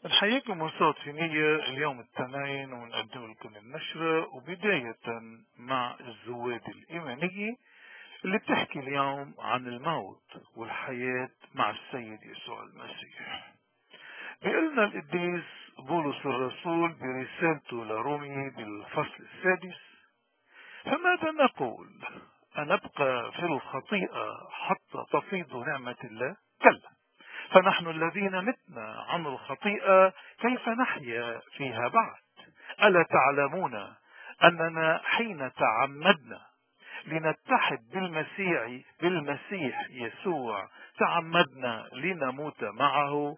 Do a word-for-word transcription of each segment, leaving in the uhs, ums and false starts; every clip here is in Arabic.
نحييكم مستضيفينية اليوم الثنين ونقدم لكم النشرة، وبداية مع الزواد الإيمانية اللي بتحكي اليوم عن الموت والحياة مع السيد يسوع المسيح. بيقولنا القديس بولس الرسول برسالته لرومي بالفصل السادس: فماذا نقول؟ أنبقى في الخطيئة حتى تفيض نعمة الله؟ كلا، فنحن الذين متنا عن الخطيئة كيف نحيا فيها بعد؟ ألا تعلمون أننا حين تعمدنا لنتحد بالمسيح بالمسيح يسوع تعمدنا لنموت معه،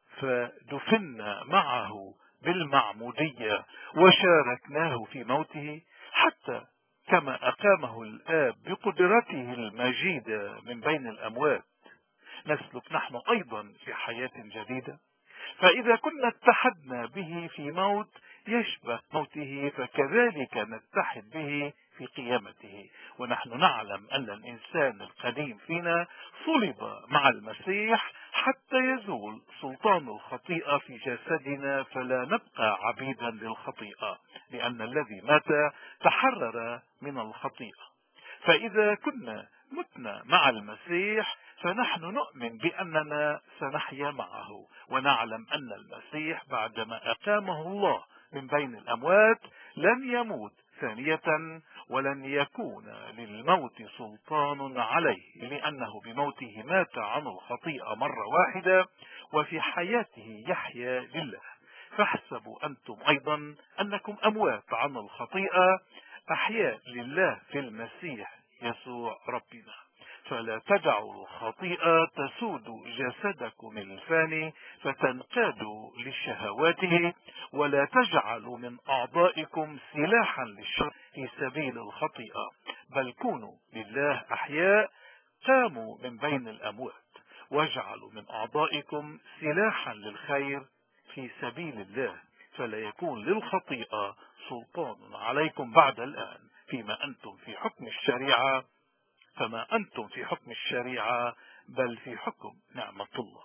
فدفنا معه بالمعمودية وشاركناه في موته، حتى كما أقامه الآب بقدرته المجيدة من بين الأموات نسلك نحن أيضا في حياة جديدة. فإذا كنا اتحدنا به في موت يشبه موته، فكذلك نتحد به في قيامته. ونحن نعلم أن الإنسان القديم فينا صلب مع المسيح حتى يزول سلطان الخطيئة في جسدنا، فلا نبقى عبيدا للخطيئة، لأن الذي مات تحرر من الخطيئة. فإذا كنا متنا مع المسيح فنحن نؤمن بأننا سنحيا معه، ونعلم أن المسيح بعدما أقامه الله من بين الأموات لن يموت ثانية، ولن يكون للموت سلطان عليه، لأنه بموته مات عن الخطيئة مرة واحدة، وفي حياته يحيا لله. فاحسبوا أنتم أيضا أنكم أموات عن الخطيئة أحياء لله في المسيح يسوع ربنا. فلا تدعوا الخطيئة تسود جسدكم الفاني فتنقادوا لشهواته، ولا تجعلوا من أعضائكم سلاحا للشر في سبيل الخطيئة، بل كونوا لله أحياء قاموا من بين الأموات، واجعلوا من أعضائكم سلاحا للخير في سبيل الله، فلا يكون للخطيئة سلطان عليكم بعد الآن، فيما أنتم في حكم الشريعة. فما أنتم في حكم الشريعة بل في حكم نعمة الله.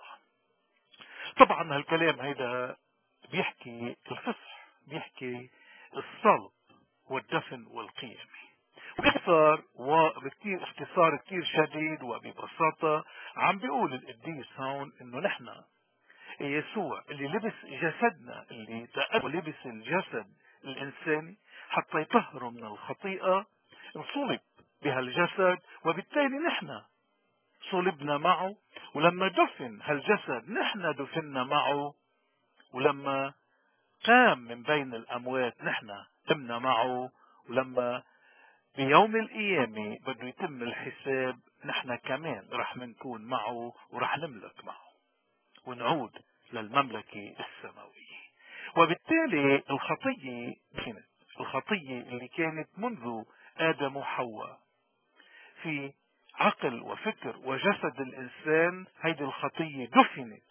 طبعا هالكلام هيدا بيحكي الفصح، بيحكي الصلب والدفن والقيامة باختصار، وبكتير اختصار كتير شديد وببساطة. عم بيقول القديس هون انه نحن يسوع اللي لبس جسدنا، اللي تأكل لبس الجسد الإنساني حتى يطهره من الخطيئة، انصلب بهالجسد، وبالتالي نحن صلبنا معه. ولما دفن هالجسد نحن دفنا معه، ولما قام من بين الأموات نحن قمنا معه، ولما بيوم القيامة بده يتم الحساب نحن كمان رح نكون معه ورح نملك معه ونعود للمملكة السماوية. وبالتالي الخطية كانت الخطية اللي كانت منذ آدم وحواء في عقل وفكر وجسد الإنسان، هيدي الخطية دفنت،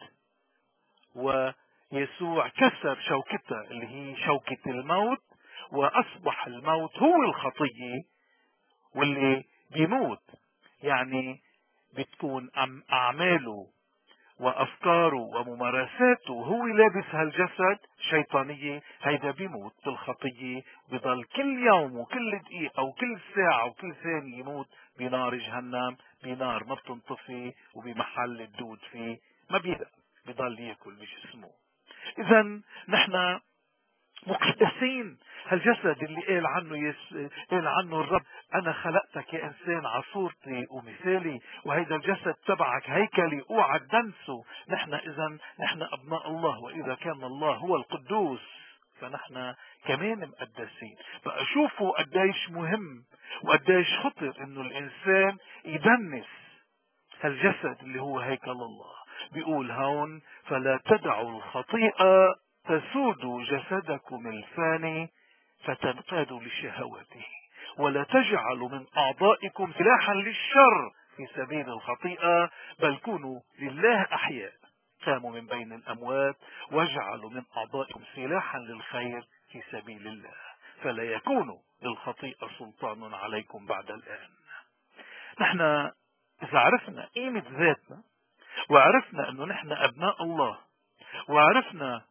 ويسوع كسر شوكتها اللي هي شوكة الموت، وأصبح الموت هو الخطية. واللي بيموت يعني بتكون أعماله وأفكاره وممارساته هو لابس هالجسد شيطانية، هيدا بيموت بالخطية، بضل كل يوم وكل دقيقة وكل ساعة وكل ثانية يموت بنار جهنم، بنار ما بتنطفي وبمحل الدود فيه ما بيقدر، بضل ياكل بجسمه. إذا نحن مقدسين. هالجسد اللي قال عنه يس... قال عنه الرب: أنا خلقتك يا إنسان على صورتي ومثالي، وهيدا الجسد تبعك هيكلي اوعى تدنسه. نحن إذا نحن أبناء الله، وإذا كان الله هو القدوس فنحن كمان مقدسين. بقى شوفوا قديش مهم وقديش خطر إنه الإنسان يدنس هالجسد اللي هو هيكل الله. بيقول هون: فلا تدعوا الخطيئة تسود جسدكم الفاني فتنقادوا لشهواته، ولا تجعلوا من أعضائكم سلاحا للشر في سبيل الخطيئة، بل كونوا لله أحياء قاموا من بين الأموات، واجعلوا من أعضائكم سلاحا للخير في سبيل الله، فلا يكون للخطيئة سلطان عليكم بعد الآن. نحن إذا عرفنا قيمة ذاتنا، وعرفنا أنه نحن أبناء الله، وعرفنا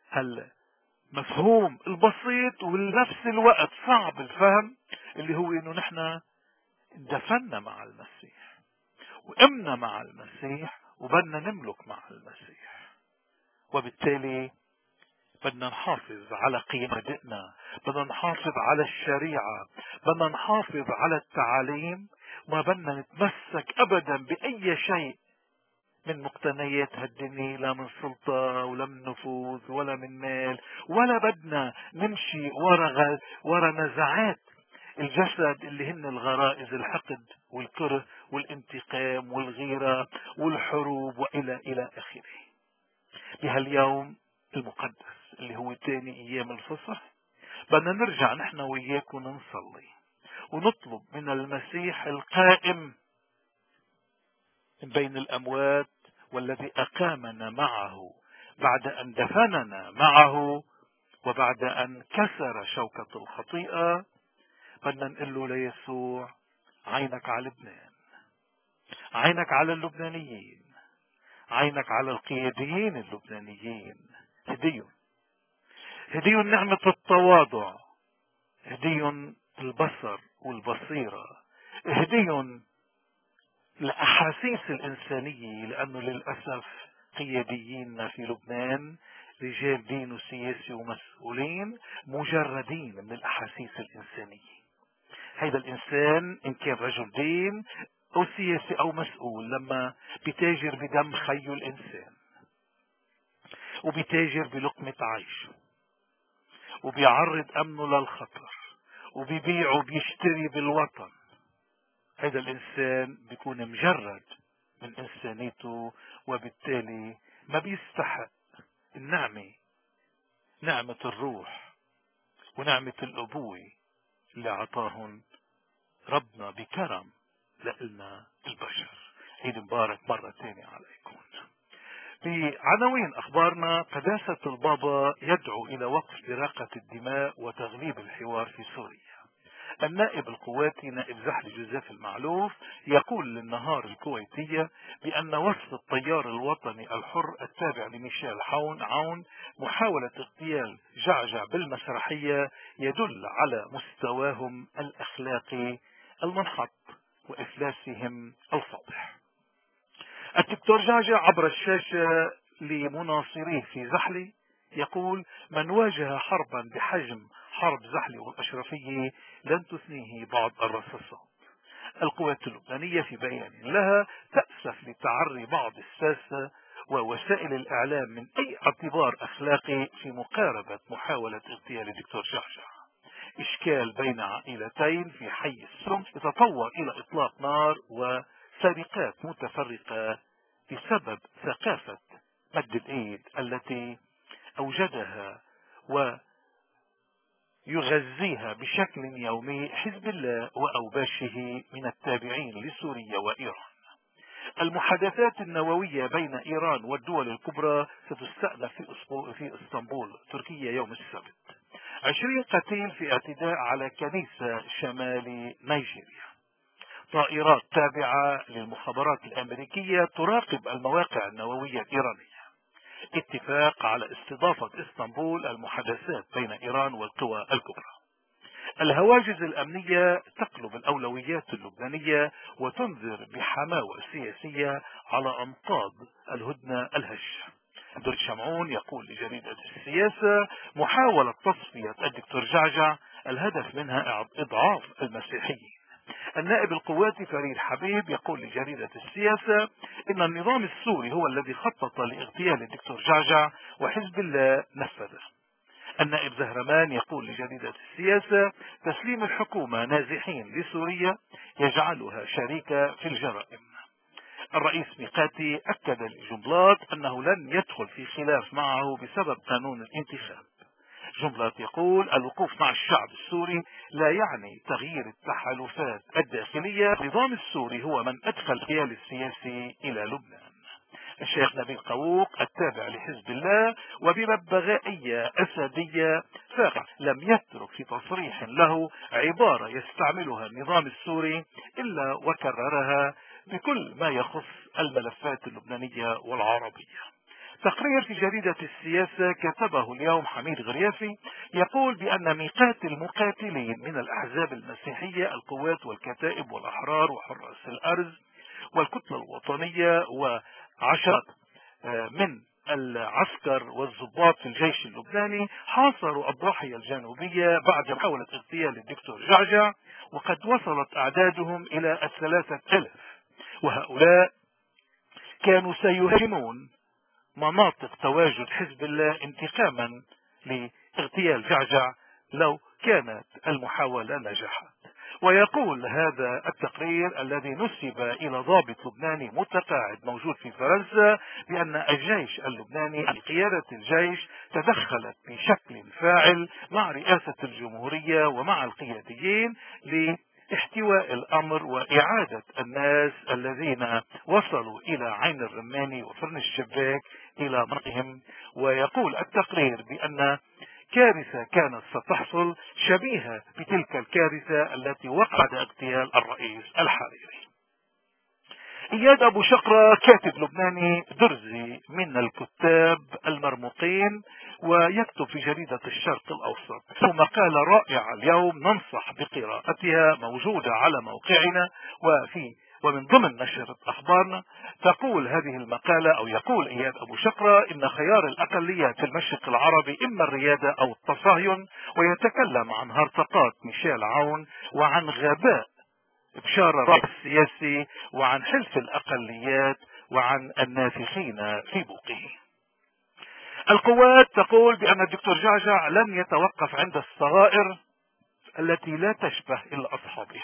هلا مفهوم البسيط وبنفس الوقت صعب الفهم اللي هو انه نحن اندفنا مع المسيح وقمنا مع المسيح وبدنا نملك مع المسيح، وبالتالي بدنا نحافظ على قيم مبادئنا، بدنا نحافظ على الشريعة، بدنا نحافظ على التعاليم، وما بدنا نتمسك أبدا بأي شيء من مقتنيات هالدنيا، لا من سلطة ولا من نفوذ ولا من مال، ولا بدنا نمشي ورا غ... ورا نزعات الجسد اللي هن الغرائز، الحقد والكره والانتقام والغيرة والحروب وإلى إلى آخره. بهاليوم المقدس اللي هو تاني أيام الفصح بدنا نرجع نحن وياكم نصلي ونطلب من المسيح القائم من بين الأموات والذي أقامنا معه بعد أن دفننا معه وبعد أن كسر شوكة الخطيئة، بدنا نقول له ليسوع عينك على لبنان، عينك على اللبنانيين، عينك على القياديين اللبنانيين، هديهم هديهم نعمة التواضع، هديهم البصر والبصيرة، هديهم الأحاسيس الإنسانية، لأنه للأسف قياديين في لبنان رجال دين وسياسي ومسؤولين مجردين من الأحاسيس الإنسانية. هذا الإنسان إن كان رجل دين أو سياسي أو مسؤول لما بيتاجر بدم خيه الإنسان وبيتاجر بلقمة عيشه وبيعرض أمنه للخطر وبيبيع وبيشتري بالوطن، هذا الإنسان بيكون مجرد من إنسانيته، وبالتالي ما بيستحق النعمة، نعمة الروح ونعمة الأبوة اللي عطاهن ربنا بكرم لإلنا البشر. عيد مبارك مرة تانية عليكم. بعناوين أخبارنا: قداسة البابا يدعو إلى وقف إراقة الدماء وتغليب الحوار في سوريا. النائب الكويتي نائب زحل جوزيف المعلوف يقول للنهار الكويتية بأن وصف التيار الوطني الحر التابع لميشيل عون عون محاولة اغتيال جعجع بالمسرحية يدل على مستواهم الأخلاقي المنحط وإفلاسهم الفاضح. الدكتور جعجع عبر الشاشة لمناصريه في زحلي يقول: من واجه حربا بحجم حرب زحلي والأشرفية لن تثنيه بعض الرصاصات. القوات اللبنانية في بيان لها تأسف لتعري بعض الساسة ووسائل الإعلام من أي اعتبار أخلاقي في مقاربة محاولة اغتيال الدكتور جعجع. إشكال بين عائلتين في حي السم يتطور إلى إطلاق نار وسرقات متفرقة بسبب ثقافة مد الإيد التي أوجدها ويغذيها بشكل يومي حزب الله وأوباشه من التابعين لسوريا وإيران. المحادثات النووية بين إيران والدول الكبرى ستستأنف في اسطنبول تركيا يوم السبت. عشرين قتيل في اعتداء على كنيسة شمال نيجيريا. طائرات تابعة للمخابرات الأمريكية تراقب المواقع النووية الإيرانية. اتفاق على استضافة اسطنبول المحادثات بين إيران والقوى الكبرى. الهواجس الأمنية تقلب الأولويات اللبنانية وتنذر بحماوة سياسية على أنقاض الهدنة الهشة. دكتور شمعون يقول لجريدة السياسة: محاولة تصفية الدكتور جعجع الهدف منها إضعاف المسيحيين. النائب الكويتي فريد حبيب يقول لجريدة السياسة: إن النظام السوري هو الذي خطط لاغتيال الدكتور جعجع وحزب الله نفذه. النائب زهرمان يقول لجريدة السياسة: تسليم الحكومة نازحين لسوريا يجعلها شريكة في الجرائم. الرئيس ميقاتي أكد لجنبلاط أنه لن يدخل في خلاف معه بسبب قانون الانتخاب. جنبلاط يقول: الوقوف مع الشعب السوري لا يعني تغيير التحالفات الداخلية. النظام السوري هو من أدخل الخيال السياسي إلى لبنان. الشيخ نبيل قووق التابع لحزب الله وبمبغائية أسدية فاقع لم يترك في تصريح له عبارة يستعملها النظام السوري إلا وكررها بكل ما يخص الملفات اللبنانية والعربية. تقرير في جريدة السياسة كتبه اليوم حميد غريافي يقول بأن ميقات المقاتلين من الأحزاب المسيحية القوات والكتائب والأحرار وحراس الأرز والكتلة الوطنية وعشرات من العسكر والضباط في الجيش اللبناني حاصروا الضاحية الجنوبية بعد محاولة اغتيال الدكتور جعجع، وقد وصلت أعدادهم إلى الثلاثة ألاف، وهؤلاء كانوا سيهاجمون مناطق تواجد حزب الله انتقاما لاغتيال جعجع لو كانت المحاولة نجحت. ويقول هذا التقرير الذي نسب إلى ضابط لبناني متقاعد موجود في فرنسا بأن الجيش اللبناني، قيادة الجيش، تدخلت بشكل فاعل مع رئاسة الجمهورية ومع القياديين لاحتواء الأمر وإعادة الناس الذين وصلوا إلى عين الرماني وفرن الشباك إلى مناطقهم. ويقول التقرير بأن كارثة كانت ستحصل شبيهة بتلك الكارثة التي وقعت اغتيال الرئيس الحريري. إياد أبو شقرة كاتب لبناني درزي من الكتاب المرموقين، ويكتب في جريدة الشرق الأوسط له مقالة رائعة اليوم ننصح بقراءتها، موجودة على موقعنا وفي ومن ضمن نشرة أخبارنا. تقول هذه المقالة أو يقول إياد أبو شقرة إن خيار الأقليات في المشرق العربي إما الريادة أو التصهين، ويتكلم عن هرطقات ميشيل عون وعن غباء بشار الرأي السياسي وعن حلف الأقليات وعن النافخين في بوقه. القوات تقول بأن الدكتور جعجع لم يتوقف عند الصغائر التي لا تشبه إلا أصحابها.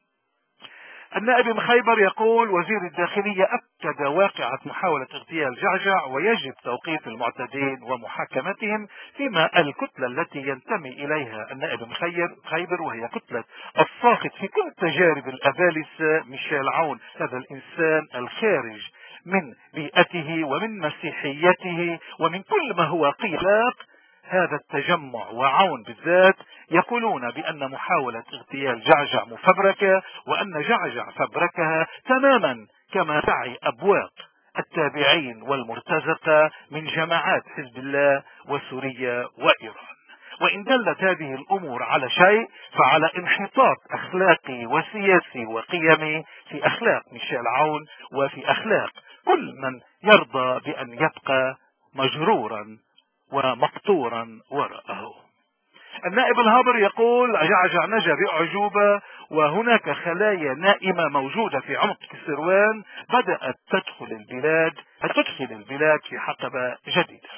النائب مخيبر يقول وزير الداخلية أكد واقعة محاولة اغتيال جعجع ويجب توقيف المعتدين ومحاكمتهم، فيما الكتلة التي ينتمي إليها النائب مخيبر وهي كتلة الساخط في كل تجارب الأبالسة ميشيل عون، هذا الإنسان الخارج من بيئته ومن مسيحيته ومن كل ما هو قيلاق هذا التجمع وعون بالذات، يقولون بأن محاولة اغتيال جعجع مفبركة وأن جعجع فبركها تماما كما تعي أبواق التابعين والمرتزقة من جماعات حزب الله وسوريا وإيران. وإن دلت هذه الأمور على شيء فعلى انحطاط أخلاقي وسياسي وقيمي في أخلاق ميشيل عون وفي أخلاق كل من يرضى بأن يبقى مجرورا ومقطورا وراءه. النائب الهابر يقول جعجع نجا بأعجوبة وهناك خلايا نائمة موجودة في عمق كسروان بدأت تدخل البلاد تدخل البلاد في حقبة جديدة.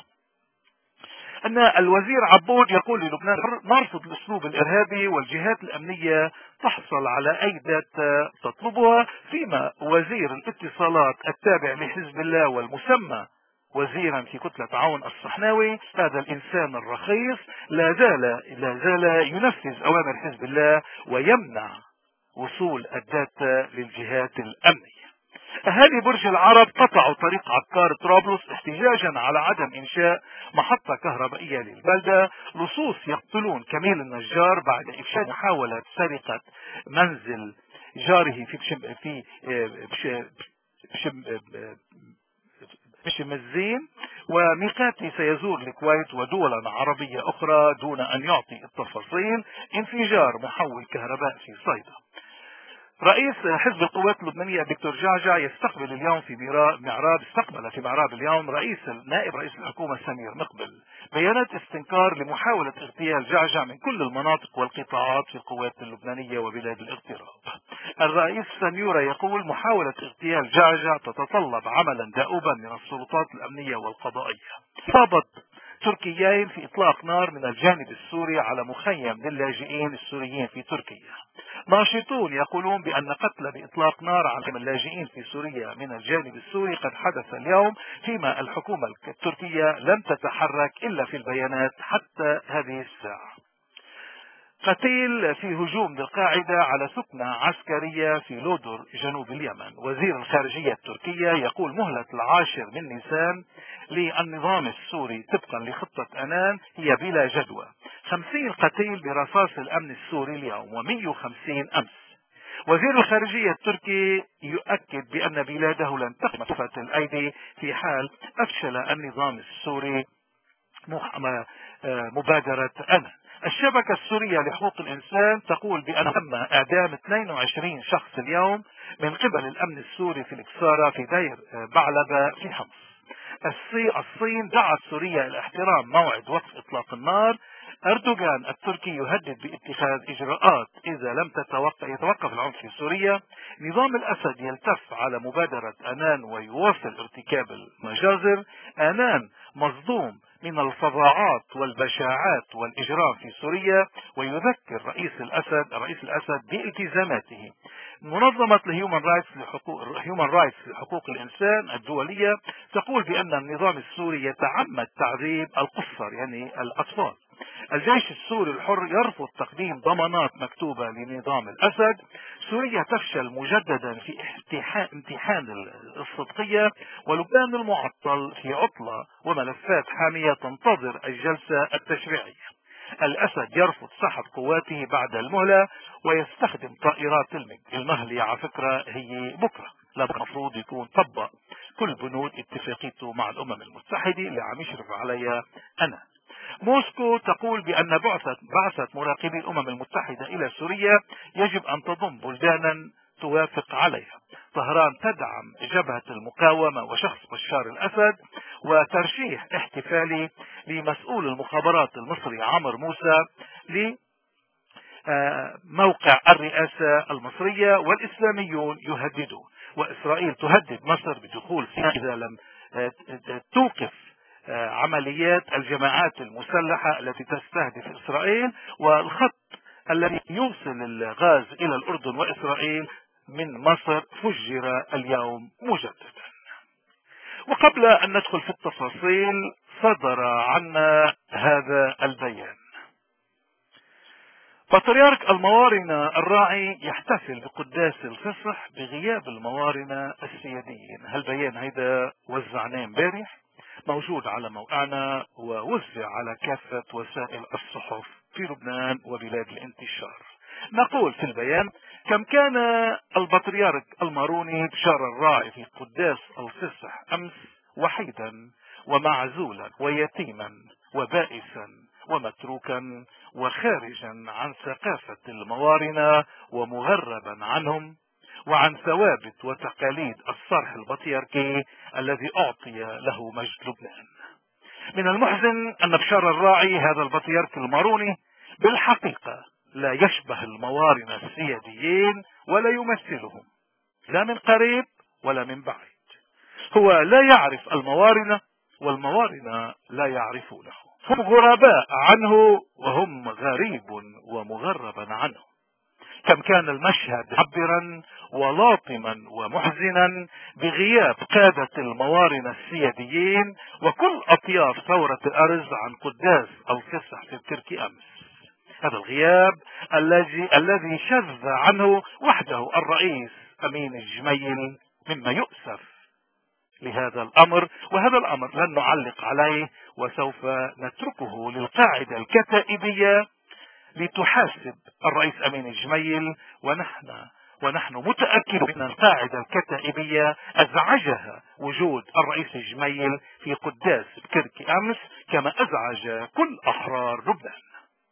أن الوزير عبود يقول للبنان نرفض الأسلوب الإرهابي والجهات الأمنية تحصل على أي داتا تطلبها، فيما وزير الاتصالات التابع لحزب الله والمسمى وزيرا في كتلة عون الصحناوي هذا الإنسان الرخيص لا زال لا زال ينفذ أوامر حزب الله ويمنع وصول الداتا للجهات الأمنية. أهالي برج العرب قطعوا طريق عكار طرابلس احتجاجا على عدم إنشاء محطة كهربائية للبلدة. لصوص يقتلون كميل النجار بعد إفشاء محاولة سرقة منزل جاره في بشم في بشم بشم بشمزين. وميقاتي سيزور الكويت ودولا عربية أخرى دون أن يعطي التفاصيل. انفجار محول كهرباء في صيدا. رئيس حزب القوات اللبنانية الدكتور جعجع يستقبل اليوم في معراب استقبل في معراب اليوم رئيس نائب رئيس الحكومة سمير مقبل بيانات استنكار لمحاولة اغتيال جعجع من كل المناطق والقطاعات في القوات اللبنانية وبلاد الاغتراب. الرئيس سنيورة يقول محاولة اغتيال جعجع تتطلب عملا دؤوبا من السلطات الأمنية والقضائية. صابت تركيين في إطلاق نار من الجانب السوري على مخيم للاجئين السوريين في تركيا. ناشطون يقولون بأن قتل بإطلاق نار على اللاجئين في سوريا من الجانب السوري قد حدث اليوم، فيما الحكومة التركية لم تتحرك إلا في البيانات حتى هذه الساعة. قتيل في هجوم للقاعدة على سكنة عسكرية في لودر جنوب اليمن. وزير الخارجية التركية يقول مهلة العاشر من نيسان للنظام السوري طبقا لخطة أنان هي بلا جدوى. خمسين قتيل برصاص الأمن السوري اليوم ومئة وخمسين أمس. وزير الخارجية التركي يؤكد بأن بلاده لن تقف الأيدي في حال أفشل النظام السوري مبادرة أنا. الشبكة السورية لحقوق الإنسان تقول بأن تم إعدام اثنين وعشرين شخص اليوم من قبل الأمن السوري في الكسارة في دير بعلبة في حمص. الصين دعت سوريا إلى احترام موعد وقف إطلاق النار. أردوغان التركي يهدد باتخاذ إجراءات إذا لم تتوقف يتوقف العنف في سوريا. نظام الأسد يلتف على مبادرة أنان ويواصل ارتكاب المجازر. أنان مصدوم من الفظاعات والبشاعات والإجرام في سوريا، ويذكر رئيس الأسد رئيس الأسد بالتزاماته. منظمة الهيومن رايتس لحقوق الهيومن رايتس لحقوق الإنسان الدولية تقول بأن النظام السوري يتعمد تعذيب القُصّر يعني الأطفال. الجيش السوري الحر يرفض تقديم ضمانات مكتوبة لنظام الأسد. سوريا تفشل مجددا في امتحان الصدقية، ولبنان المعطل في عطلة وملفات حامية تنتظر الجلسة التشريعية. الأسد يرفض سحب قواته بعد المهلة ويستخدم طائرات المج. المهلة على فكرة هي بكرة، لا المفروض يكون طبق كل بنود اتفاقيته مع الأمم المتحدة اللي عم يشرف عليها أنا. موسكو تقول بأن بعثة بعثة مراقبي الأمم المتحدة إلى سوريا يجب أن تضم بلدانا توافق عليها. طهران تدعم جبهة المقاومة وشخص بشار الأسد. وترشيح احتفالي لمسؤول المخابرات المصري عمرو موسى لموقع الرئاسة المصرية. والإسلاميون يهددون، وإسرائيل تهدد مصر بدخول سيناء إذا لم توقف عمليات الجماعات المسلحة التي تستهدف إسرائيل. والخط الذي يوصل الغاز إلى الأردن وإسرائيل من مصر فجر اليوم مجددا. وقبل أن ندخل في التفاصيل صدر عنا هذا البيان: بطريرك الموارنة الراعي يحتفل بقداس الفصح بغياب الموارنة السياديين. هالبيان هيدا وزعناه امبارح، موجود على موقعنا ووزع على كافة وسائل الصحف في لبنان وبلاد الانتشار. نقول في البيان: كم كان البطريرك الماروني بشار الراعي في قداس الفصح أمس وحيدا ومعزولا ويتيما وبائسا ومتروكا وخارجا عن ثقافة الموارنة ومغربا عنهم وعن ثوابت وتقاليد الصرح البطريركي الذي أعطي له مجد لبنان. من المحزن أن بشار الراعي هذا البطريرك الماروني بالحقيقة لا يشبه الموارنة السياديين ولا يمثلهم لا من قريب ولا من بعيد. هو لا يعرف الموارنة والموارنة لا يعرفونه. هم غرباء عنه وهم غريب ومغربا عنه. كم كان المشهد معبرا ولاطما ومحزنا بغياب قادة الموارنة السياديين وكل أطياف ثورة الأرز عن قداس الفصح في التركي أمس. هذا الغياب الذي الذي شذ عنه وحده الرئيس أمين الجميل مما يؤسف لهذا الأمر، وهذا الأمر لن نعلق عليه وسوف نتركه للقاعدة الكتائبية لتحاسب الرئيس أمين الجميل. ونحن ونحن متأكدون أن القاعدة الكتائبية أزعجها وجود الرئيس الجميل في قداس بكركي أمس كما أزعج كل أحرار لبنان.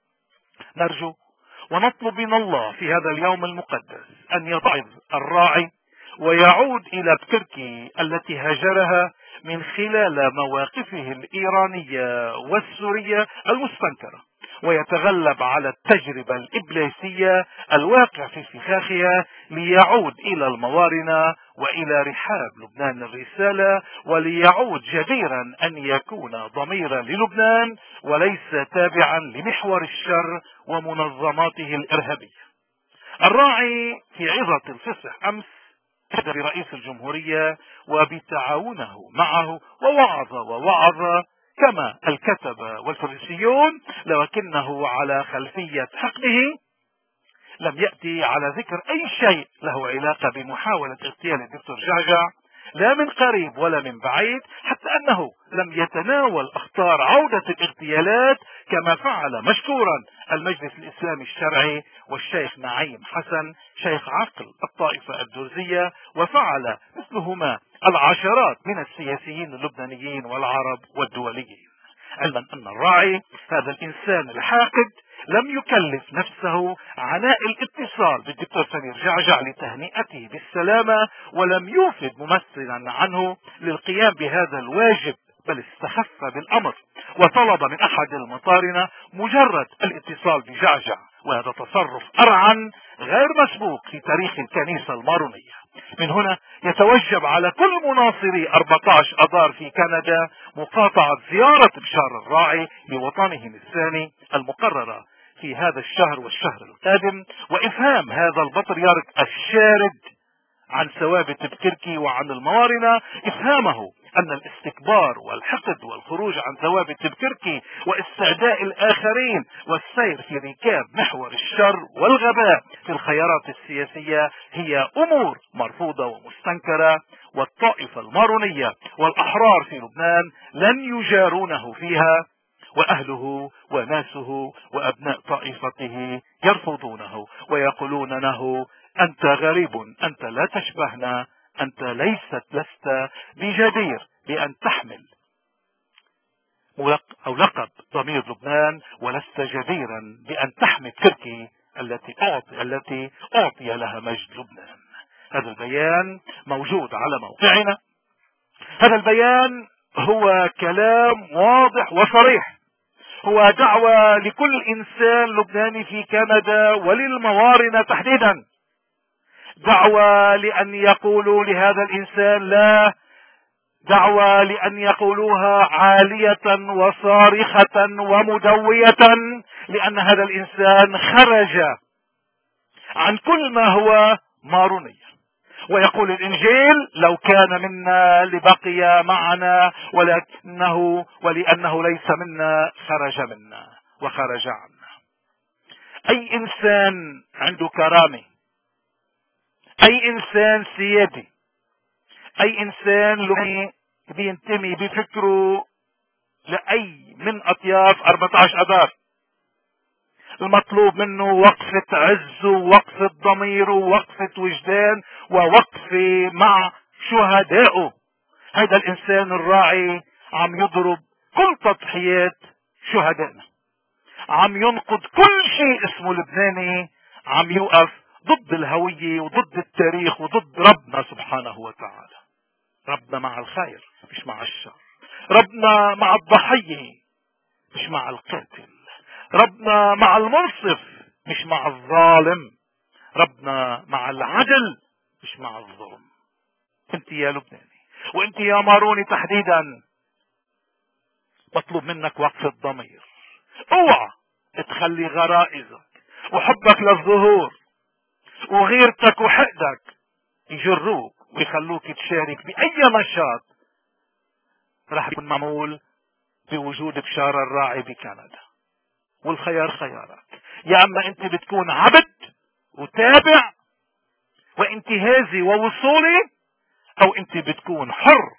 نرجو ونطلب من الله في هذا اليوم المقدس أن يتعظ الراعي ويعود إلى بكركي التي هاجرها من خلال مواقفه الإيرانية والسورية المستنكرة، ويتغلب على التجربة الإبليسية الواقع في فخاخها ليعود إلى الموارنة وإلى رحاب لبنان الرسالة، وليعود جديرا أن يكون ضميرا للبنان وليس تابعا لمحور الشر ومنظماته الإرهابية. الراعي في عظة الفصح أمس برئيس الجمهورية وبتعاونه معه ووعظ ووعظ كما الكتبة والفرنسيون، لكنه على خلفية حقده لم يأتي على ذكر أي شيء له علاقة بمحاولة اغتيال الدكتور جعجع لا من قريب ولا من بعيد، حتى أنه لم يتناول أخطار عودة الاغتيالات كما فعل مشكورا المجلس الإسلامي الشرعي والشيخ نعيم حسن شيخ عقل الطائفة الدرزية، وفعل مثلهما العشرات من السياسيين اللبنانيين والعرب والدوليين. علما أن الراعي هذا الإنسان الحاقد لم يكلف نفسه عناء الاتصال بالدكتور سمير جعجع لتهنئته بالسلامة، ولم يوفد ممثلا عنه للقيام بهذا الواجب، بل استخف بالأمر وطلب من أحد المطارنة مجرد الاتصال بجعجع، وهذا تصرف أرعن غير مسبوق في تاريخ الكنيسة المارونية. من هنا يتوجب على كل مناصري أربعة عشر أذار في كندا مقاطعة زيارة بشار الراعي لوطنهم الثاني المقررة في هذا الشهر والشهر القادم، وإفهام هذا البطريرك الشارد عن ثوابت بكركي وعن الموارنة إفهامه أن الاستكبار والحقد والخروج عن ثوابت بكركي واستعداء الآخرين والسير في ركاب محور الشر والغباء في الخيارات السياسية هي أمور مرفوضة ومستنكرة، والطائفة المارونية والأحرار في لبنان لن يجارونه فيها، وأهله وناسه وأبناء طائفته يرفضونه ويقولون له: أنت غريب، أنت لا تشبهنا، أنت ليست لست بجدير بأن تحمل أو لقب ضمير لبنان، ولست جديرا بأن تحمل تركي التي أعطي, التي أعطي لها مجد لبنان. هذا البيان موجود على موقعنا. هذا البيان هو كلام واضح وصريح، هو دعوة لكل إنسان لبناني في كندا وللموارنة تحديدا، دعوة لأن يقولوا لهذا الإنسان لا، دعوة لأن يقولوها عالية وصارخة ومدوية، لأن هذا الإنسان خرج عن كل ما هو مارونية. ويقول الإنجيل: لو كان منا لبقي معنا، ولكنه ولأنه ليس منا خرج منا وخرج عنا. أي إنسان عنده كرامة، أي إنسان سيادي، أي إنسان لبناني بينتمي بفكره لأي من أطياف أربعة عشر أذار، المطلوب منه وقفة عز ووقفة ضمير ووقفة وجدان ووقفة مع شهدائه. هذا الإنسان الراعي عم يضرب كل تضحيات شهدائنا، عم ينقض كل شيء اسمه لبناني، عم يوقف ضد الهوية وضد التاريخ وضد ربنا سبحانه وتعالى. ربنا مع الخير مش مع الشر، ربنا مع الضحية مش مع القاتل، ربنا مع المنصف مش مع الظالم، ربنا مع العدل مش مع الظلم. انت يا لبناني وانت يا ماروني تحديدا مطلوب منك وقفة ضمير. اوعى تخلي غرائزك وحبك للظهور وغيرتك وحقدك يجروك ويخلوك تشارك بأي نشاط راح يكون معمول بوجود بشار الراعي بكندا. والخيار خيارك، يا اما انت بتكون عبد وتابع وانتهازي ووصولي، او انت بتكون حر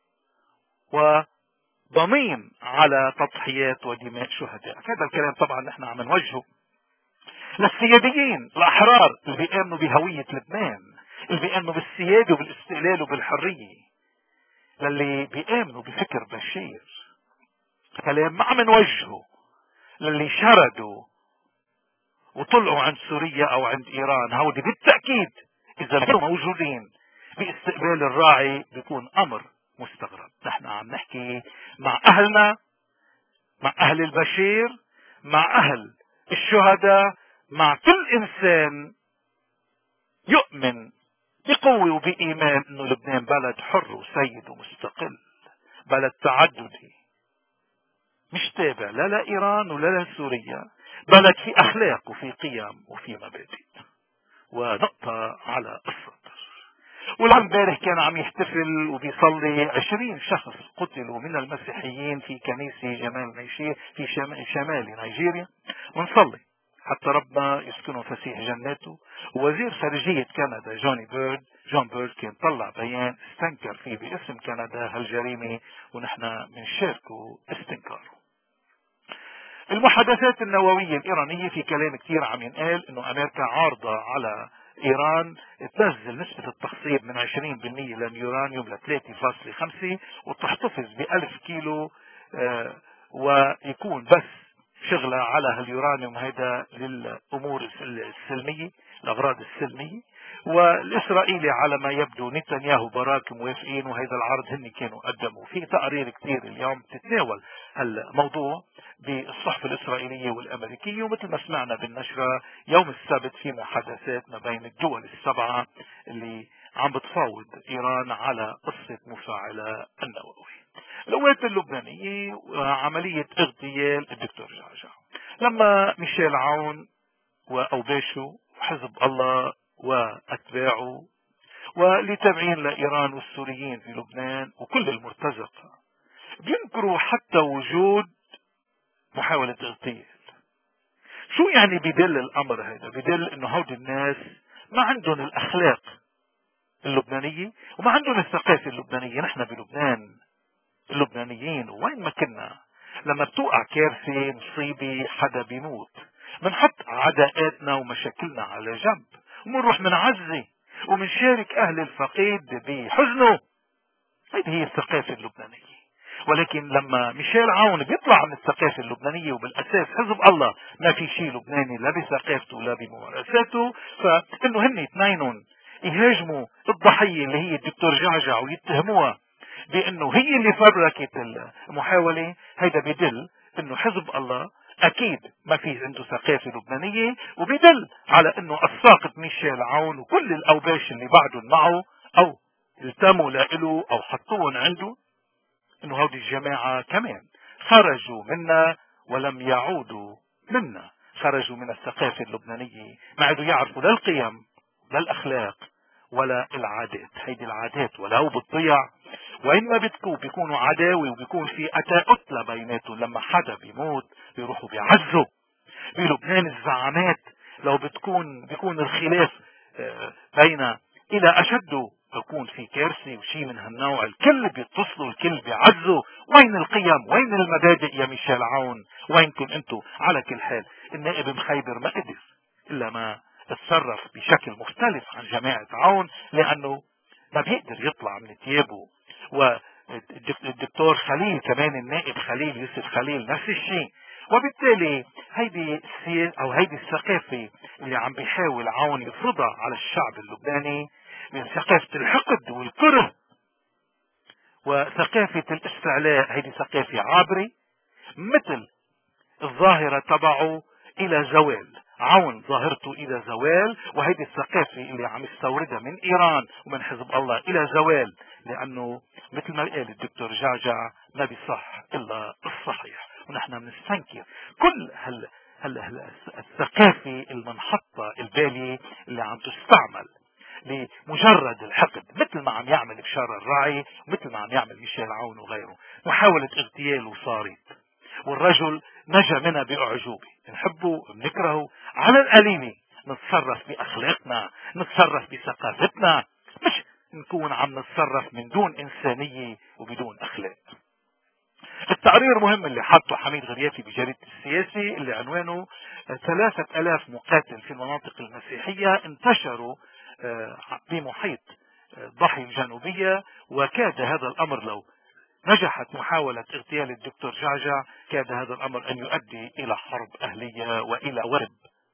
وضمين على تضحيات ودماء شهدائك. هذا الكلام طبعا نحن عم نوجهه للسياديين الاحرار اللي بيامنوا بهوية لبنان، اللي بيامنوا بالسيادة وبالاستقلال وبالحرية، للي بيامنوا بفكر بشير. كلام ما عم نوجهه للي شردوا وطلعوا عند سوريا او عند ايران. هودي بالتأكيد اذا كانوا موجودين باستقبال الراعي بيكون امر مستغرب. نحن عم نحكي مع اهلنا، مع اهل البشير، مع اهل الشهداء، مع كل انسان يؤمن بقوة وبإيمان انه لبنان بلد حر وسيد ومستقل، بلد تعددي مش تابع لا لإيران ولا لسوريا، بلد في أخلاق وفي قيم وفي مبادئ. ونقطة على السطر. والامبارح كان عم يحتفل وبيصلي عشرين شخص قتلوا من المسيحيين في كنيسة جمال نيشير في شمال نيجيريا، ونصلي حتى ربنا يسكنه فسيح جناته. ووزير خارجية كندا جوني بيرد جون بيرد كان طلع بيان استنكر فيه باسم كندا هالجريمة، ونحن بنشاركه استنكاره. المحادثات النووية الإيرانية في كلام كثير عم ينقال إنه أمريكا عارضة على إيران تنزل نسبة التخصيب من عشرين بالمئة لليورانيوم ل ثلاثة فاصلة خمسة وتحتفظ بألف كيلو، آه ويكون بس شغلة على هاليورانيوم هيدا للأمور السلمية، الأغراض السلمية. والإسرائيلي على ما يبدو نتنياهو باراك موافقين، وهذا العرض هن كانوا قدموا في تقارير كتير اليوم تتناول هالموضوع بالصحف الإسرائيلية والأمريكية. ومثل ما سمعنا بالنشرة يوم السبت في محادثات ما بين الدول السبعة اللي عم بتفاوض إيران على قصة مفاعلها النووي. القوات اللبنانية وعملية اغتيال الدكتور جعجع، لما ميشيل عون وأوباشه وحزب الله وأتباعه واللي تابعين لإيران والسوريين في لبنان وكل المرتزقة بينكروا حتى وجود محاولة اغتيال. شو يعني بدل الأمر هذا؟ بدل إنه هودي الناس ما عندهم الأخلاق اللبنانية وما عندهم الثقافة اللبنانية. نحن بلبنان اللبنانيين وين ما كنا لما بتوقع كارثة مصيبة حدا بيموت منحط عداءاتنا ومشاكلنا على جنب ومنروح منعزي ومنشارك أهل الفقيد بحزنه. هذه هي الثقافة اللبنانية. ولكن لما ميشيل عون بيطلع من الثقافة اللبنانية وبالأساس حزب الله ما في شيء لبناني لا بثقافته ولا بممارساته، فإنه هن اثنينهم يهاجموا الضحية اللي هي الدكتور جعجع ويتهموها بأنه هي اللي فبركت المحاولة، هيدا بيدل أنه حزب الله أكيد ما في عنده ثقافة لبنانية، وبيدل على أنه الساقط ميشيل عون وكل الأوباش اللي بعدهم معه أو التموا لإله أو حطوهم عنده، انه هودي الجماعة كمان خرجوا منا ولم يعودوا منا، خرجوا من الثقافة اللبنانية ما عادوا يعرفوا لا القيم لا الأخلاق ولا العادات. هيدي العادات ولو بتضيع وإنما بتكون بيكونوا عداوي وبيكون في قتلة بيناتهم. لما حدا بيموت بيروحوا بيعزوا. بلبنان الزعامات لو بتكون بيكون الخلاف بين إلى أشده، بيكون في كارثة وشي من هالنوع، الكل بيتصلوا الكل بيعزوا. وين القيم وين المبادئ يا ميشيل عون؟ وينكم انتو؟ على كل حال النائب مخيبر ما قدر إلا ما اتصرف بشكل مختلف عن جماعة عون، لأنه ما بيقدر يطلع من ثيابه. والدكتور خليل كمان النائب خليل يوسف خليل نفس الشيء. وبالتالي هيدي السياسة او هيدي الثقافة اللي عم بيحاول عون يفرضها على الشعب اللبناني من ثقافة الحقد والكره وثقافة الاستعلاء، هيدي ثقافة عابرة مثل الظاهرة تبعه الى زوال. عون ظاهرته الى زوال، وهيدي الثقافة اللي عم يستوردها من ايران ومن حزب الله الى زوال، لانه مثل ما قال الدكتور جعجع ما بيصح الا الصحيح. ونحن بنستنكر كل هال هل هل الثقافة المنحطة البالية اللي عم تستعمل لمجرد الحقد، مثل ما عم يعمل بشار الراعي ومثل ما عم يعمل ميشيل عون وغيره. محاولة اغتيال وصارت، والرجل نجا منها بأعجوبة. بنحبه بنكرهه، على القليلة نتصرف بأخلاقنا، نتصرف بثقافتنا، مش نكون عم نتصرف من دون إنسانية وبدون أخلاق. التقرير مهم اللي حطه حميد غريافي بجريدة السياسي اللي عنوانه ثلاثة ألاف مقاتل في المناطق المسيحية انتشروا بمحيط الضاحية الجنوبية، وكاد هذا الأمر لو نجحت محاولة اغتيال الدكتور جعجع كاد هذا الأمر أن يؤدي إلى حرب أهلية وإلى ورد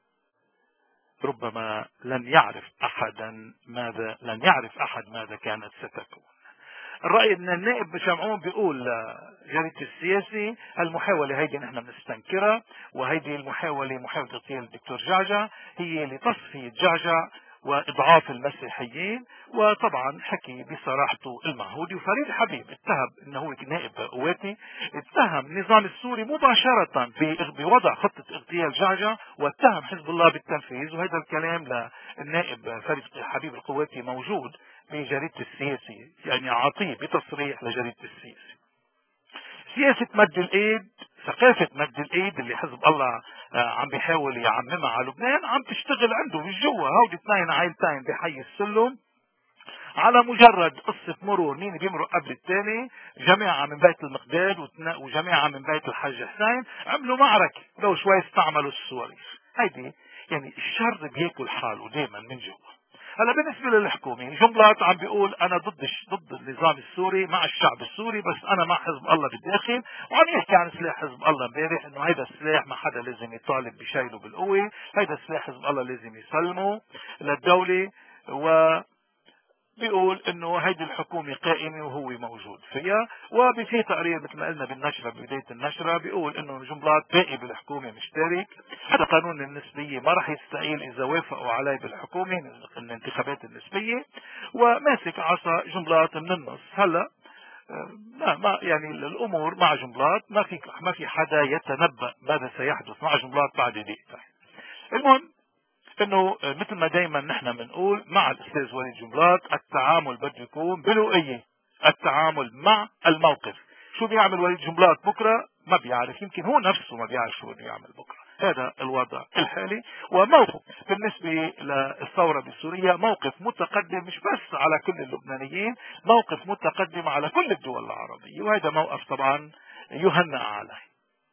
ربما لن يعرف أحدا ماذا لن يعرف أحد ماذا كانت ستكون. الرأي ان النائب شمعون بيقول جريدة السياسي المحاولة هيدي نحن بنستنكرها، وهيدي المحاولة محاولة اغتيال الدكتور جعجع هي لتصفية جعجع واضعاف المسيحيين. وطبعا حكي بصراحته المعهودي. وفريد حبيب اتهم انه نائب قواتي اتهم النظام السوري مباشرة بوضع خطة اغتيال جعجع، واتهم حزب الله بالتنفيذ. وهذا الكلام للنائب فريد حبيب القواتي موجود بجريدة السياسي، يعني عطيه بتصريح لجريدة السياسي. سياسة مد الايد، ثقافة مد الايد اللي حزب الله عم بيحاول يعممها على لبنان عم تشتغل عنده بالجوا. هودي اثنين عائلتين بحي السلم على مجرد قصة مرور مين بيمرق قبل الثاني، جماعة من بيت المقداد وجماعة من بيت الحاج حسين عملوا معركة، لو شوي استعملوا الصواريخ. هيدي يعني الشر بياكل حاله دائما من جوا. هلا بالنسبة للحكومة، جنبلاط عم بيقول انا ضد ضد النظام السوري مع الشعب السوري، بس انا مع حزب الله بالداخل، وعم يحكي عن سلاح حزب الله امبارح انه هيدا السلاح ما حدا لازم يطالب بشيله بالقوة، هيدا السلاح حزب الله لازم يسلمه للدولة، و بيقول انه هيدي الحكومة قائمة وهو موجود فيها. وفي تقرير مثل ما قلنا بالنشرة ببداية النشرة بيقول انه جنبلاط باقي بالحكومة مشترك، هذا قانون النسبية ما راح يستقيل اذا وافقوا عليه بالحكومة الانتخابات النسبية، وماسك عصا جنبلاط من النص. هلا ما ما يعني الامور مع جنبلاط ما في ما في حدا يتنبأ ماذا سيحدث مع جنبلاط بعد دقيقتين. المهم انه مثل ما دايما نحن بنقول مع الاستاذ وليد جنبلاط التعامل بده يكون بلوقية، التعامل مع الموقف. شو بيعمل وليد جنبلاط بكره ما بيعرف، يمكن هو نفسه ما بيعرف شو بده يعمل بكره. هذا الوضع الحالي. وموقف بالنسبة للثورة بسوريا موقف متقدم مش بس على كل اللبنانيين، موقف متقدم على كل الدول العربية، وهذا موقف طبعا يهنأ عليه.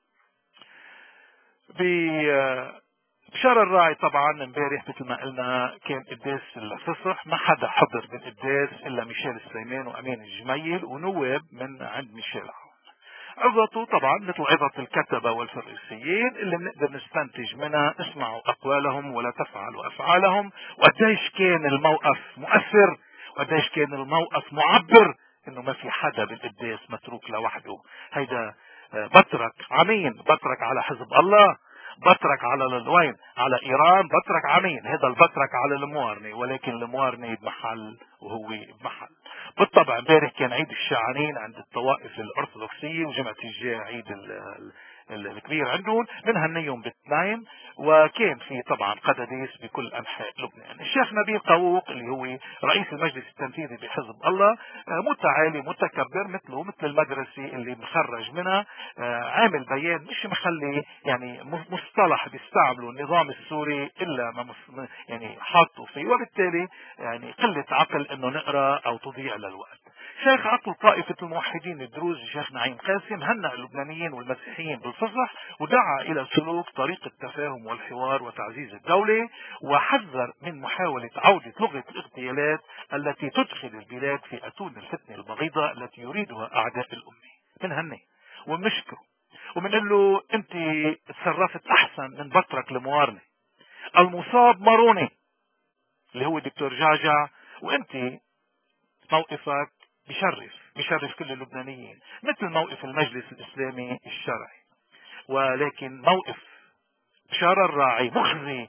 بشار الراعي طبعا امبارح مثل ما قلنا كان قداس الفصح، ما حدا حضر بالقداس الا ميشيل السليمان وامين الجميل ونواب من عند ميشيل عون. عظته طبعا مثل عظة الكتبة والفريسيين اللي بنقدر نستنتج منها اسمعوا اقوالهم ولا تفعلوا افعالهم. وقديش كان الموقف مؤثر، وقديش كان الموقف معبر انه ما في حدا بالقداس متروك لوحده. هيدا بترك عمين، بترك على حزب الله، بترك على الوين على ايران، بترك عمين، هذا البترك على الموارنة، ولكن الموارنة بمحل وهو بمحل. بالطبع امبارح كان عيد الشعانين عند الطوائف الارثوذكسية، وجمعة الجاي عيد الكبير عندهم، بنهنيهم بالاثنين. وكان في طبعا قداديس بكل انحاء لبنان. الشيخ نبيل قووق اللي هو رئيس المجلس التنفيذي بحزب الله متعالي متكبر مثله مثل المدرسة اللي مخرج منها، عامل بيان مش مخلي يعني مصطلح بيستعملوا النظام السوري الا ما يعني حاطوا فيه، وبالتالي يعني قلة عقل انه نقرا او تضيع للوقت. شيخ عقل طائفة الموحدين الدروز الشيخ نعيم قاسم هنأ اللبنانيين والمسيحيين بالفصح، ودعا الى سلوك طريق التفاهم والحوار وتعزيز الدولة، وحذر من محاولة عودة لغة الاغتيالات التي تدخل البلاد في اتون الفتنة البغيضة التي يريدها اعداء الامة. بنهني ومشكره وبنقول له انت تصرفت احسن من بطرك الموارنة المصاب ماروني اللي هو دكتور جعجع، وانت موقفك بشرف بشرف كل اللبنانيين مثل موقف المجلس الاسلامي الشرعي. ولكن موقف بشار الراعي مخزي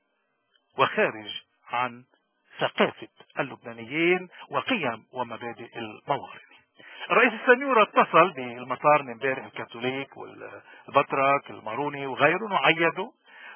وخارج عن ثقافة اللبنانيين وقيم ومبادئ الموارنة. الرئيس السنيورة اتصل بالمطار من امبارح الكاثوليك والبطرك الماروني وغيرهم وعيدوا،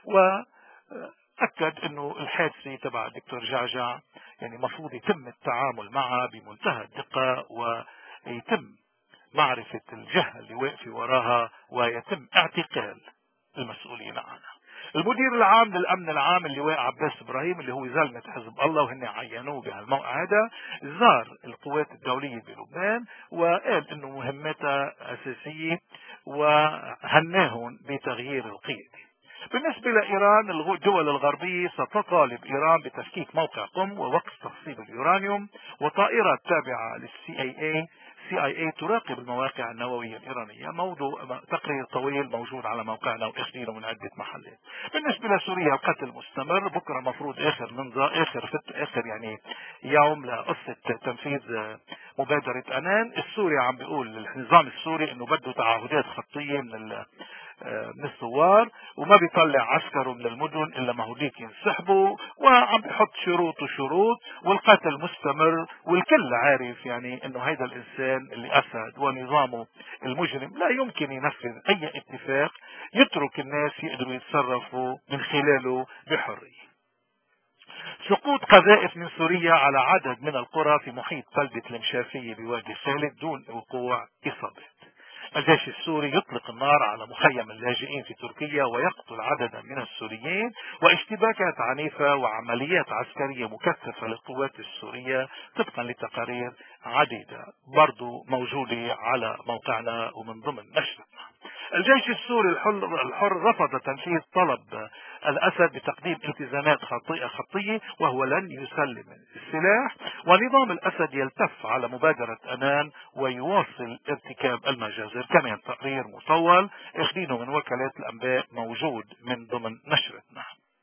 واكد انه الحادثة تبع الدكتور جعجع يعني مفروض يتم التعامل معها بمنتهى الدقة، ويتم معرفة الجهة اللي واقفة وراها، ويتم اعتقال المسؤولين عنها. المدير العام للامن العام اللواء عباس ابراهيم اللي هو زلمة حزب الله وهن عينوه بهالموقع هذا، زار القوات الدولية بلبنان وقال انه مهمتها اساسية وهناهم بتغيير القيادة. بالنسبة لإيران، الدول الغربية ستطالب إيران بتفكيك موقع قم ووقف تخصيب اليورانيوم، وطائرة تابعة للسي اي اي سي اي اي تراقب المواقع النووية الإيرانية. موضوع تقرير طويل موجود على موقعنا وإخذينه من عدة محلات. بالنسبة لسوريا القتل مستمر، بكرة مفروض آخر منظر آخر فت آخر يعني يوم لقصة تنفيذ مبادرة أنان. السوري عم بيقول النظام السوري إنه بده تعهدات خطية من من الثوار، وما بيطلع عسكره من المدن الا ما هوديك ينسحبوا، وعم بيحط شروط وشروط، والقتل مستمر، والكل عارف يعني انه هيدا الانسان اللي اسد ونظامه المجرم لا يمكن ينفذ اي اتفاق يترك الناس يقدروا يتصرفوا من خلاله بحرية. سقوط قذائف من سوريا على عدد من القرى في محيط بلدة المشافية بوادي خالد دون وقوع اصابات. الجيش السوري يطلق النار على مخيم اللاجئين في تركيا ويقتل عددا من السوريين، واشتباكات عنيفة وعمليات عسكرية مكثفة للقوات السورية طبقا لتقارير عديدة برضو موجودة على موقعنا ومن ضمن نشرتنا. الجيش السوري الحر, الحر رفض تنفيذ طلب الأسد بتقديم التزامات خطية خطية وهو لن يسلم السلاح، ونظام الأسد يلتف على مبادرة أمان ويواصل ارتكاب المجازر. كمان تقرير مطول اخذينه من وكالة الأنباء موجود من ضمن نشرتنا.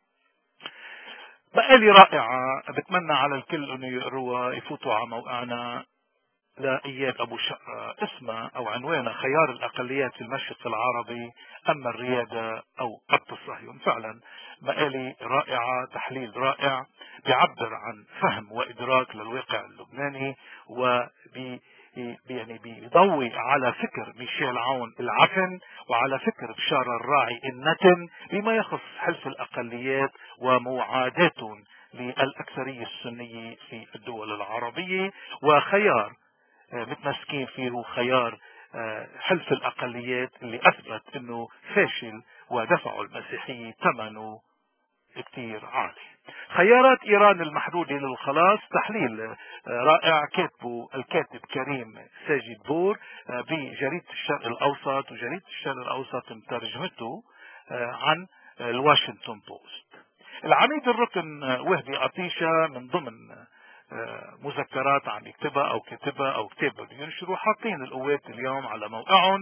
بقالي رائعة بتمنى على الكل انه يقروها، يفوتوا على موقعنا لإياد أبو شقة، اسمها أو عنوانها خيار الأقليات في المشرق العربي، أما الريادة أو قبط الصهيون. فعلا مقالي رائعة، تحليل رائع بيعبر عن فهم وإدراك للواقع اللبناني، وبي يعني بيضوي على فكر ميشيل عون العفن وعلى فكر بشار الراعي النتن بما يخص حلف الأقليات ومعاداتهم للأكثرية السنية في الدول العربية، وخيار متمسكين فيه خيار حلف الأقليات اللي أثبت أنه فاشل ودفعوا المسيحية ثمنه كتير عالي. خيارات إيران المحدودة للخلاص، تحليل رائع كاتبه الكاتب كريم ساجد بور بجريدة الشرق الأوسط، وجريدة الشرق الأوسط مترجمته عن الواشنطن بوست. العميد الركن وهبي عطيشة من ضمن مذكرات عم يكتبها او كتبها او كتابها بينشروا، حاطين القوات اليوم على موقعهم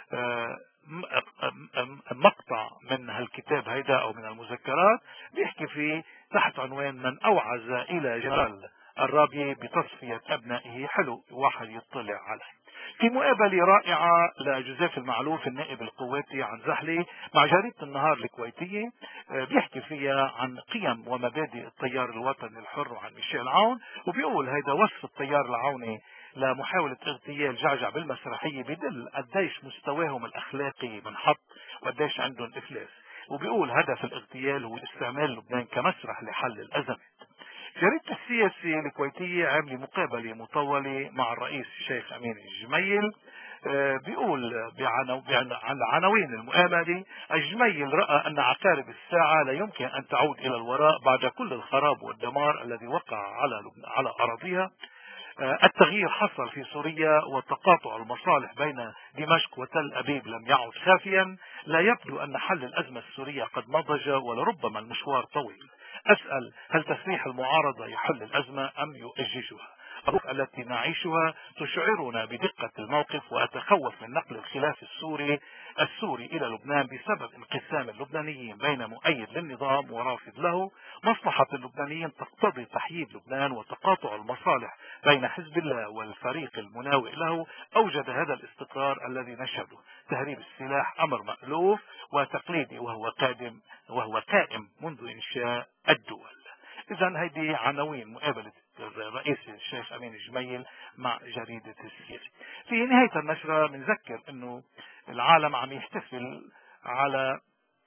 مقطع من هالكتاب هيدا او من المذكرات بيحكي فيه تحت عنوان من اوعز الى جلال الرابية بتصفية ابنائه. حلو واحد يطلع عليه. في مقابلة رائعة لجوزيف المعلوف النائب القواتي عن زحلة مع جريدة النهار الكويتية، بيحكي فيها عن قيم ومبادئ التيار الوطني الحر وعن ميشيل عون، وبيقول هيدا وصف التيار العوني لمحاولة اغتيال جعجع بالمسرحية بدل قديش مستواهم الاخلاقي منحط وقديش عندهم افلاس، وبيقول هدف الاغتيال هو استعمال لبنان كمسرح لحل الازمات. جريدة السياسة الكويتية عاملة مقابلة مطولة مع الرئيس الشيخ أمين الجميل، بيقول عن عناوين المقابلة: الجميل رأى أن عقارب الساعة لا يمكن أن تعود إلى الوراء بعد كل الخراب والدمار الذي وقع على على أراضيها. التغيير حصل في سوريا وتقاطع المصالح بين دمشق وتل أبيب لم يعد خافيا. لا يبدو أن حل الأزمة السورية قد نضج ولربما المشوار طويل. أسأل: هل تسليح المعارضة يحل الأزمة أم يؤججها؟ الظروف التي نعيشها تشعرنا بدقة الموقف، وأتخوف من نقل الخلاف السوري السوري إلى لبنان بسبب انقسام اللبنانيين بين مؤيد للنظام ورافض له. مصلحة اللبنانيين تقتضي تحييد لبنان، وتقاطع المصالح بين حزب الله والفريق المناوئ له أوجد هذا الاستقرار الذي نشهده. تهريب السلاح أمر مألوف وتقليدي وهو قادم وهو قائم منذ إنشاء الدول. إذا هذه عناوين مقابلة الرئيس الشيخ أمين الجميل مع جريدة السياسة. في نهاية النشرة بنذكر أنه العالم عم يحتفل على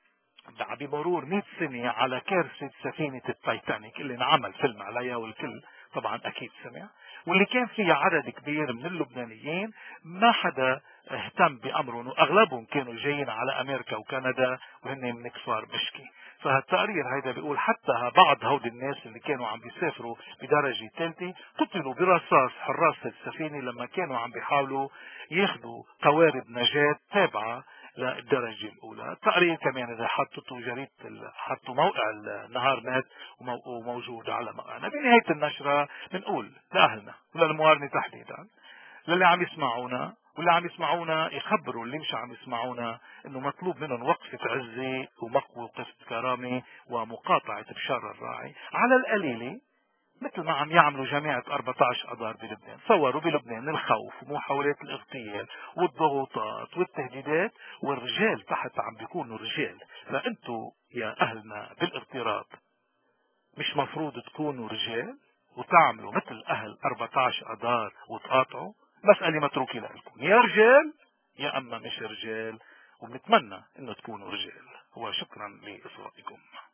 بمرور مئة سنة على كارثة سفينة التايتانيك اللي انعمل فيلم عليها والكل طبعا أكيد سمع، واللي كان فيها عدد كبير من اللبنانيين ما حدا اهتم بأمرهم، وأغلبهم كانوا جايين على أمريكا وكندا وهن من كفار مشكي. فهالتقرير هيدا بيقول حتى بعض هود الناس اللي كانوا عم بيسافروا بدرجة ثالثة قتلوا برصاص حراسة السفينة لما كانوا عم بيحاولوا ياخذوا قوارب نجاة تابعة للدرجة الأولى. التقرير كمان إذا حطته جريدة حطوا موقع النهار نت وموجود على موقعنا. بنهاية النشرة بنقول لأهلنا وللموارنة تحديدا للي عم يسمعونا واللي عم يسمعونا يخبروا اللي مش عم يسمعونا انه مطلوب منهم وقفة عزة ووقفة كرامة ومقاطعة بشار الراعي على القليلة، مثل ما عم يعملوا جماعة أربعة عشر أذار بلبنان. صوروا بلبنان الخوف ومحاولات الاغتيال والضغوطات والتهديدات، والرجال تحت عم بيكونوا رجال. فأنتوا يا أهلنا بالاغتراب مش مفروض تكونوا رجال وتعملوا مثل أهل أربعة عشر أذار وتقاطعوا؟ مسألة متروكة لكم يا رجال يا أما مش رجال، وبنتمنى إنه تكونوا رجال. وشكرا لإصغائكم.